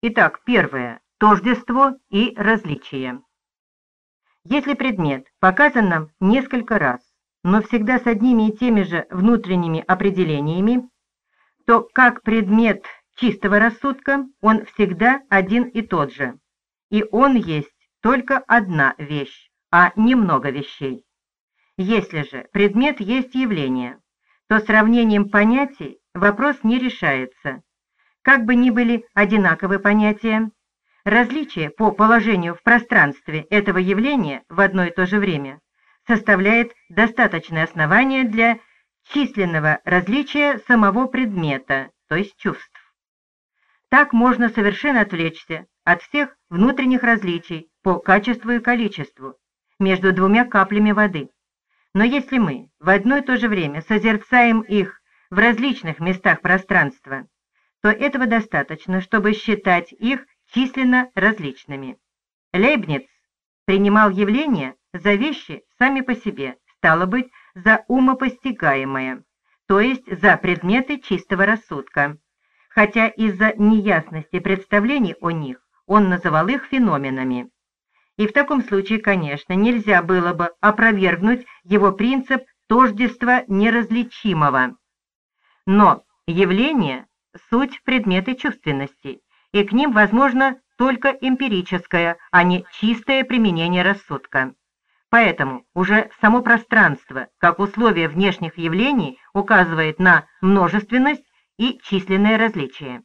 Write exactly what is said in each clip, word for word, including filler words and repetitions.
Итак, первое – тождество и различие. Если предмет показан нам несколько раз, но всегда с одними и теми же внутренними определениями, то как предмет чистого рассудка он всегда один и тот же, и он есть только одна вещь, а не много вещей. Если же предмет есть явление, то сравнением понятий вопрос не решается. Как бы ни были одинаковы понятия, различие по положению в пространстве этого явления в одно и то же время составляет достаточное основание для численного различия самого предмета, то есть чувств. Так можно совершенно отвлечься от всех внутренних различий по качеству и количеству между двумя каплями воды. Но если мы в одно и то же время созерцаем их в различных местах пространства, то этого достаточно, чтобы считать их численно различными. Лейбниц принимал явления за вещи сами по себе, стало быть, за умопостигаемое, то есть за предметы чистого рассудка, хотя из-за неясности представлений о них он называл их феноменами. И в таком случае, конечно, нельзя было бы опровергнуть его принцип тождества неразличимого. Но явления – суть предметы чувственности, и к ним возможно только эмпирическое, а не чистое применение рассудка. Поэтому уже само пространство, как условие внешних явлений, указывает на множественность и численное различие.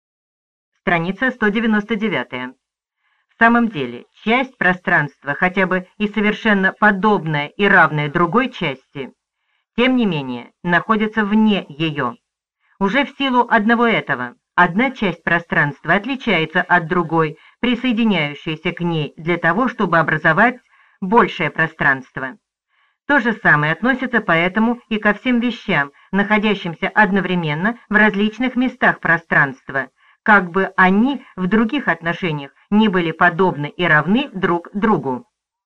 Страница сто девяносто девять. В самом деле, часть пространства, хотя бы и совершенно подобная и равная другой части, тем не менее, находится вне ее. Уже в силу одного этого, одна часть пространства отличается от другой, присоединяющейся к ней для того, чтобы образовать большее пространство. То же самое относится поэтому и ко всем вещам, находящимся одновременно в различных местах пространства, как бы они в других отношениях не были подобны и равны друг другу.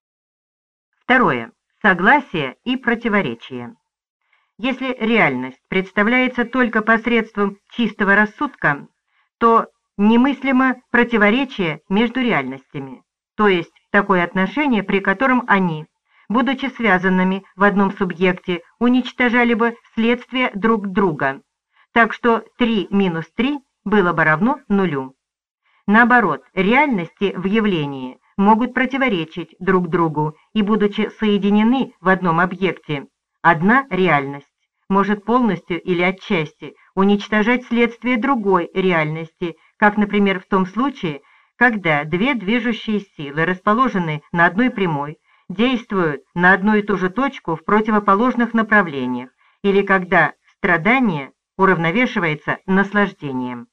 Второе. Согласие и противоречие. Если реальность представляется только посредством чистого рассудка, то немыслимо противоречие между реальностями, то есть такое отношение, при котором они, будучи связанными в одном субъекте, уничтожали бы следствие друг друга, так что три минус три было бы равно нулю. Наоборот, реальности в явлении могут противоречить друг другу и, будучи соединены в одном объекте, одна реальность может полностью или отчасти уничтожать следствие другой реальности, как, например, в том случае, когда две движущие силы, расположенные на одной прямой, действуют на одну и ту же точку в противоположных направлениях, или когда страдание уравновешивается наслаждением.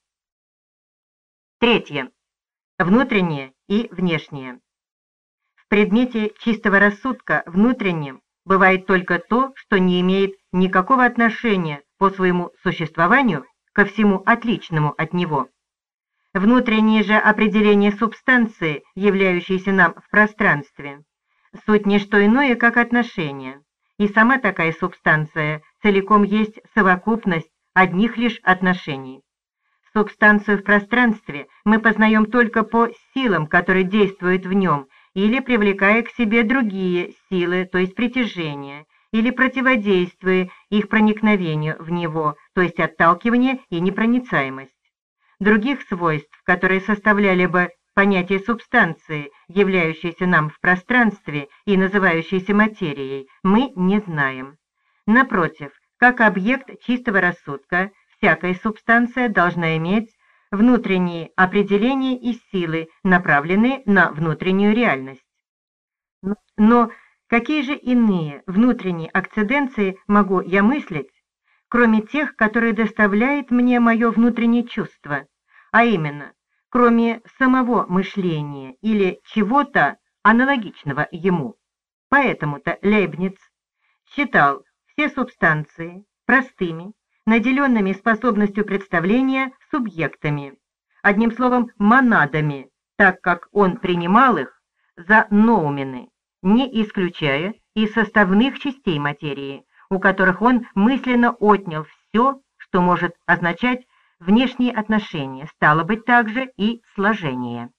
Третье. Внутреннее и внешнее. В предмете чистого рассудка внутренним бывает только то, что не имеет никакого отношения по своему существованию ко всему отличному от него. Внутреннее же определение субстанции, являющейся нам в пространстве, суть не что иное, как отношение, и сама такая субстанция целиком есть совокупность одних лишь отношений. Субстанцию в пространстве мы познаем только по силам, которые действуют в нем, или привлекая к себе другие силы, то есть притяжение, или противодействуя их проникновению в него, то есть отталкивание и непроницаемость. Других свойств, которые составляли бы понятие субстанции, являющейся нам в пространстве и называющейся материей, мы не знаем. Напротив, как объект чистого рассудка, всякая субстанция должна иметь внутренние определения и силы, направленные на внутреннюю реальность. Но какие же иные внутренние акциденции могу я мыслить, кроме тех, которые доставляет мне мое внутреннее чувство, а именно, кроме самого мышления или чего-то аналогичного ему? Поэтому-то Лейбниц считал все субстанции простыми, наделенными способностью представления субъектами, одним словом, монадами, так как он принимал их за ноумены, не исключая и составных частей материи, у которых он мысленно отнял все, что может означать внешние отношения, стало быть, также и сложение.